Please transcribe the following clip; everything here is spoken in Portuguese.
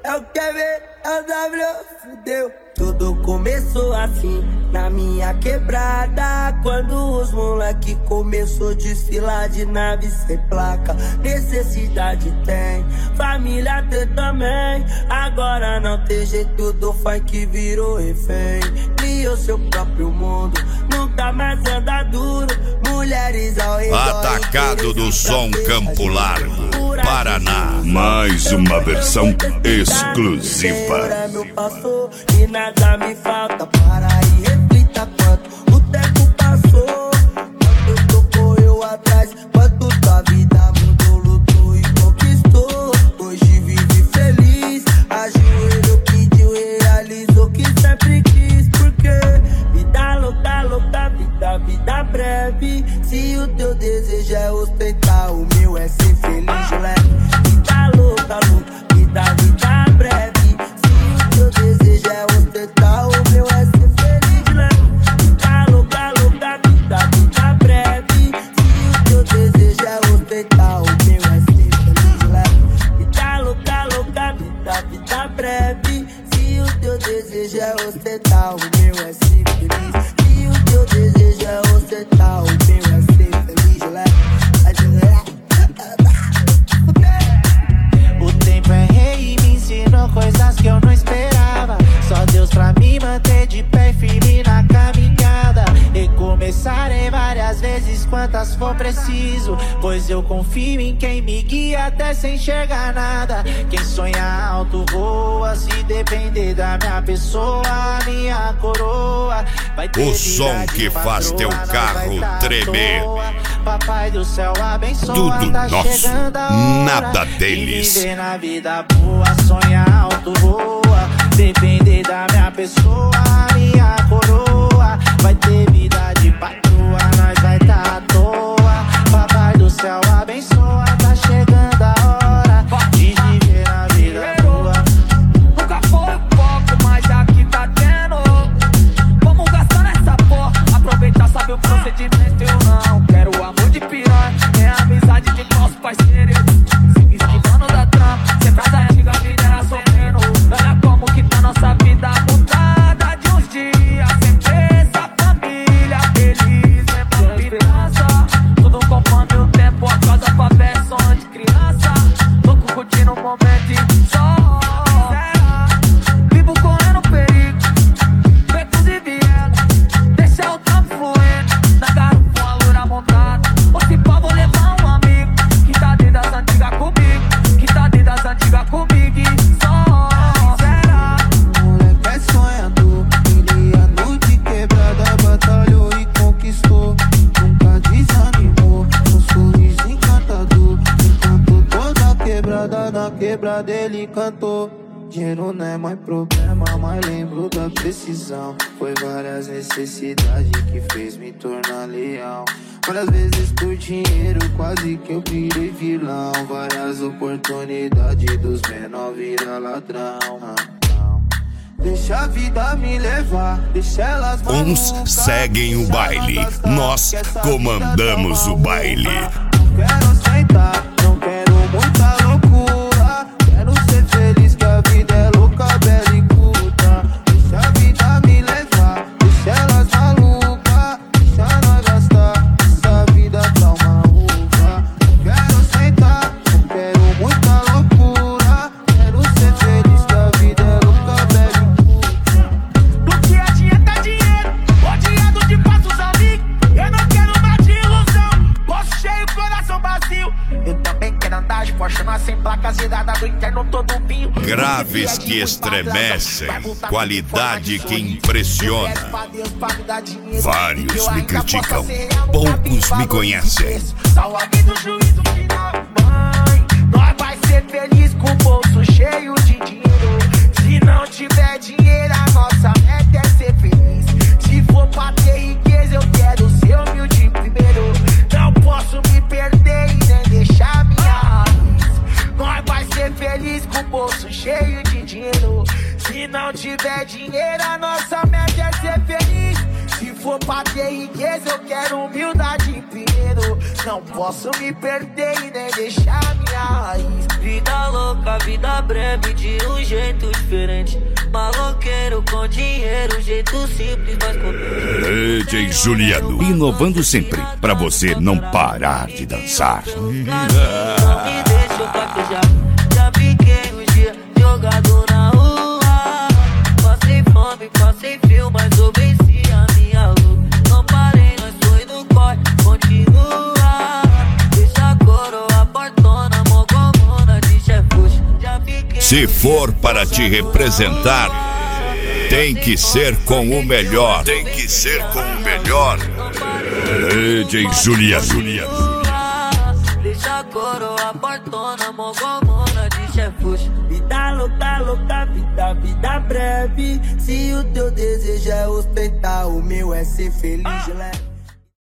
É o Kevin, é o W, fudeu. Tudo começou assim, na minha quebrada, quando os moleque começou a desfilar de nave sem placa. Necessidade tem, família tem também. Agora não tem jeito do funk virou refém. Criou seu próprio mundo, nunca mais anda duro. Mulheres ao redor. Atacado do som Campo Largo, Paraná. Mais uma versão exclusiva. Meu passou e nada me falta. Para e reflita quanto o tempo passou. Quanto tu correu atrás, quanto tua vida mudou, lutou e conquistou. Hoje vive feliz, ajoelhou, pediu, realizou que sempre quis. Porque vida louca, louca, vida breve. Se o teu desejo é ostentar, o meu é ser feliz, leve. Vida louca, louca, vida breve. Teu desejo é ostentar, o meu é ser feliz, né? Vida louca, louca, vida breve. Se o teu desejo é ostentar, o meu é ser feliz, né? Vida louca, louca, vida breve. Se o teu desejo é ostentar, o meu é ser feliz. Se o teu desejo é ostentar, o meu é ser feliz, né? O tempo é rei e me ensinou coisas que eu não esperava. Só Deus pra me manter de pé e firme na caminhada. Recomeçarei várias vezes, quantas for preciso, pois eu confio em quem me guia até sem enxergar nada. Quem sonha alto voa, se depender da minha pessoa, a minha coroa vai ter o som que faz teu carro tremer. Papai do céu abençoa, tudo tá nosso, chegando a hora nada deles. de viver na vida boa, sonha alto voa, depender da minha pessoa, a minha coroa vai ter vida de patroa, nós vai tá à toa. Papai do céu abençoa, tá chegando a hora de viver na vida boa. Nunca foi pouco, mas aqui tá tendo. Vamos gastar nessa porra, aproveitar, sabe o procedimento. Eu não quero amor de piranha, é amizade de nosso parceiro. Se esquivando da trampa, sempre da antiga vida era sofrendo. Olha como que tá nossa vida mudada de uns dias. Sempre essa família feliz, mesma esperança. Tudo conforme o tempo, a casa pra versão de criança. Louco curtindo o momento e só vivo correndo perigo, becos e vielas. Deixa o tempo fluindo, na garupa com a loura montada. Ou se pá, vou levar um amigo que tá dentro das antigas comigo, que tá dentro das antigas comigo e só será. Moleque é sonhador, ele andou de quebrada, batalhou e conquistou, nunca desanimou, um sorriso encantador, encantou toda a quebrada, na quebrada ele cantou. Dinheiro não é mais problema, mas lembro da precisão. Foi várias necessidades que fez me tornar leal. Várias vezes por dinheiro quase que eu virei vilão. Várias oportunidades dos menores virar ladrão. Deixa a vida me levar, deixa elas malucas. Uns seguem o baile, nós comandamos o baile. Não quero aceitar, não quero muita loucura. Quero ser feliz, que a vida é louca, bela e curta. Deixa a vida me levar, deixa elas malucas. Deixa nós gastar essa vida pra uma uva. Não quero aceitar, não quero muita loucura. Quero ser feliz, que a vida é louca, bela e curta. No dia a dia tá dinheiro, odiado de passos amigos. Eu não quero mais de ilusão, bolso cheio, coração vazio. Eu também quero andar de Porsche, sem placas e dada do interno todo vinho. Graves que estremecem, qualidade que impressiona. Vários me criticam, poucos me conhecem. Só alguém do juízo final, mãe. Nós vai ser feliz com o bolso cheio de dinheiro. Se não tiver dinheiro, a nossa meta é ser feliz. Se for pra ter riqueza, eu quero ser humilde primeiro. Não posso me perder e nem deixar minha raiz. Nós vai ser feliz com o bolso cheio de dinheiro. Se não tiver dinheiro, a nossa meta é ser feliz. Se for pra ter riqueza, eu quero humildade primeiro. Não posso me perder e nem deixar minha raiz. Vida louca, vida breve de um jeito diferente. Maloqueiro com dinheiro, jeito simples, mas potente. DJ Juliano, inovando sempre, pra você não parar de dançar. Não me deixa fraquejar. Já fiquei um dia jogado na rua. Passei fome, passei frio, mas obedeci a minha lua. Não parei, nós foi no corre, continua. Deixa a coroa, portona, mogomona de chefuxa. Já fiquei. Se for para te representar, tem que ser com o melhor. Tem que ser com o melhor. DJ Juliano. Deixa a coroa, portona, mogomona de chefuxa. Vida louca, louca, vida breve. Se o teu desejo é ostentar, o meu é ser feliz, leve.